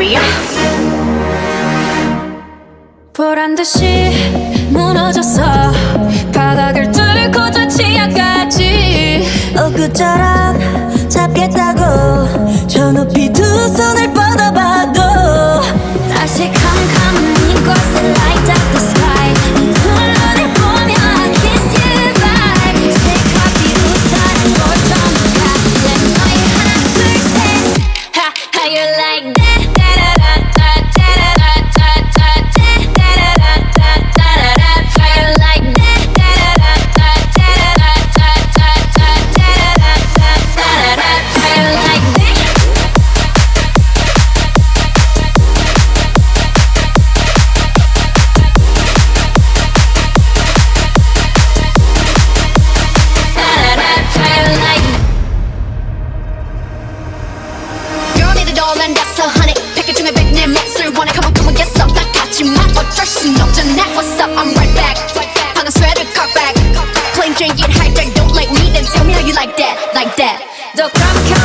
area. 보란 듯이 무너졌어. 바닥을 뚫고 저 지하까지. 그처럼 잡겠다고 저 높이 두 손을 뻗어봐도 다시 캄캄한 이곳에 light up the sky. 이 두 눈을 보며 I kiss you back. 새카피 우산을 꽂혀놓가 내 너의 하나 둘 셋. How you like that? How you like 어쩔 순 없잖아. What's up? I'm right back. 방금 sweater cut back. Plain Jane get hijacked. Don't like me, then tell me how you like that, like that. 더 깜깜